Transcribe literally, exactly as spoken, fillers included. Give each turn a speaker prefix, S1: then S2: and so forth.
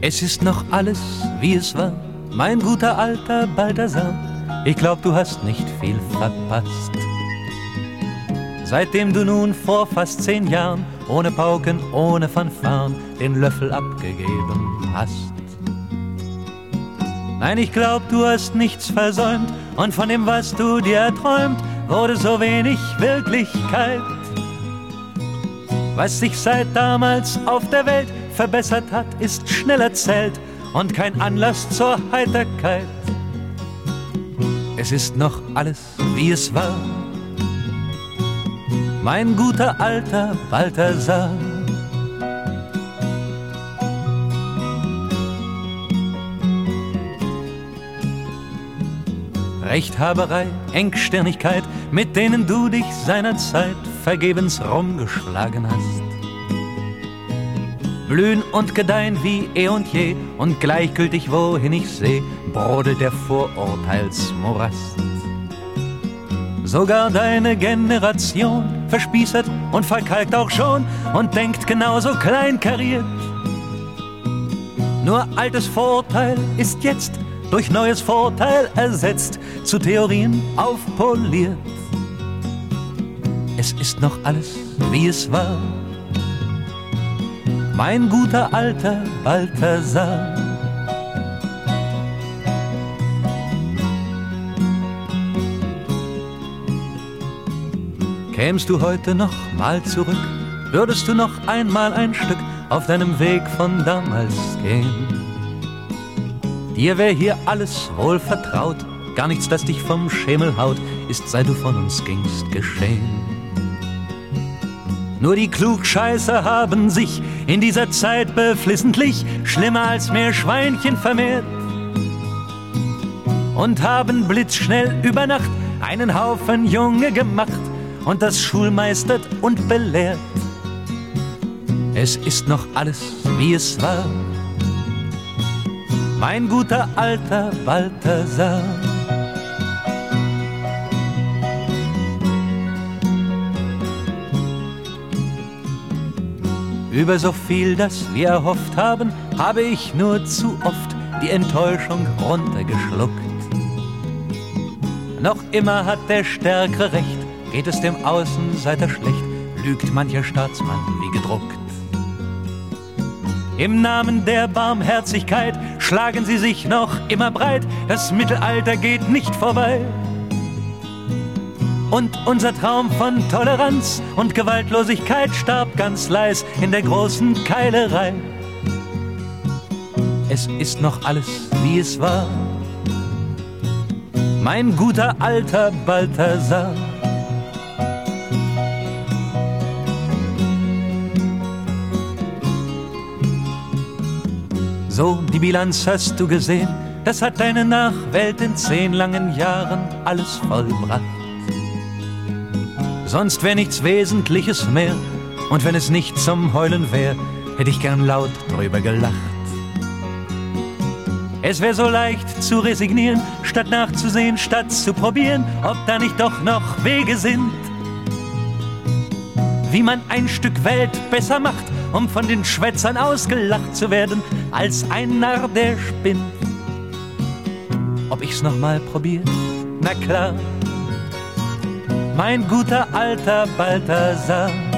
S1: Es ist noch alles, wie es war, mein guter alter Balthasar. Ich glaub, du hast nicht viel verpasst. Seitdem du nun vor fast zehn Jahren ohne Pauken, ohne Fanfaren den Löffel abgegeben hast. Nein, ich glaub, du hast nichts versäumt und von dem, was du dir erträumt, wurde so wenig Wirklichkeit. Was sich seit damals auf der Welt verbessert hat, ist schnell erzählt und kein Anlass zur Heiterkeit. Es ist noch alles, wie es war, mein guter alter Balthasar. Rechthaberei, Engstirnigkeit, mit denen du dich seinerzeit vergebens rumgeschlagen hast. Blühen und gedeihen wie eh und je, und gleichgültig wohin ich seh, brodelt der Vorurteilsmorast. Sogar deine Generation verspießert und verkalkt auch schon und denkt genauso kleinkariert. Nur altes Vorurteil ist jetzt durch neues Vorurteil ersetzt, zu Theorien aufpoliert. Es ist noch alles, wie es war, mein guter alter Balthasar. Kämst du heute noch mal zurück, würdest du noch einmal ein Stück auf deinem Weg von damals gehen. Dir wär hier alles wohl vertraut, gar nichts, das dich vom Schemel haut, ist, seit du von uns gingst, geschehen. Nur die Klugscheißer haben sich in dieser Zeit beflissentlich schlimmer als Meerschweinchen vermehrt und haben blitzschnell über Nacht einen Haufen Junge gemacht und das schulmeistert und belehrt. Es ist noch alles, wie es war, mein guter alter Balthasar. Über so viel, das wir erhofft haben, habe ich nur zu oft die Enttäuschung runtergeschluckt. Noch immer hat der Stärkere recht, geht es dem Außenseiter schlecht, lügt mancher Staatsmann wie gedruckt. Im Namen der Barmherzigkeit schlagen sie sich noch immer breit, das Mittelalter geht nicht vorbei. Und unser Traum von Toleranz und Gewaltlosigkeit starb ganz leis in der großen Keilerei. Es ist noch alles, wie es war, mein guter alter Balthasar. So, die Bilanz hast du gesehen, das hat deine Nachwelt in zehn langen Jahren alles vollbracht. Sonst wär nichts Wesentliches mehr, und wenn es nicht zum Heulen wär, hätt ich gern laut drüber gelacht. Es wär so leicht zu resignieren, statt nachzusehen, statt zu probieren, ob da nicht doch noch Wege sind, wie man ein Stück Welt besser macht, um von den Schwätzern ausgelacht zu werden, als ein Narr, der spinnt. Ob ich's noch mal probier? Na klar, mein guter alter Balthasar.